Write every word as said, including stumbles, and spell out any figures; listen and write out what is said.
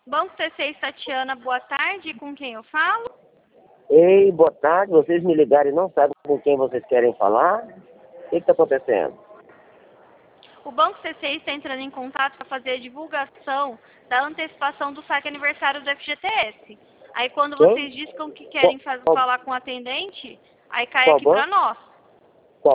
Banco T seis, Tatiana, boa tarde. Com quem eu falo? Ei, boa tarde. Vocês me ligaram e não sabem com quem vocês querem falar? O que está acontecendo? O Banco T seis está entrando em contato para fazer a divulgação da antecipação do saque aniversário do F G T S. Aí quando Quem? vocês discam que Qual, querem faz- qual, falar com o atendente, aí cai qual aqui para banco? nós.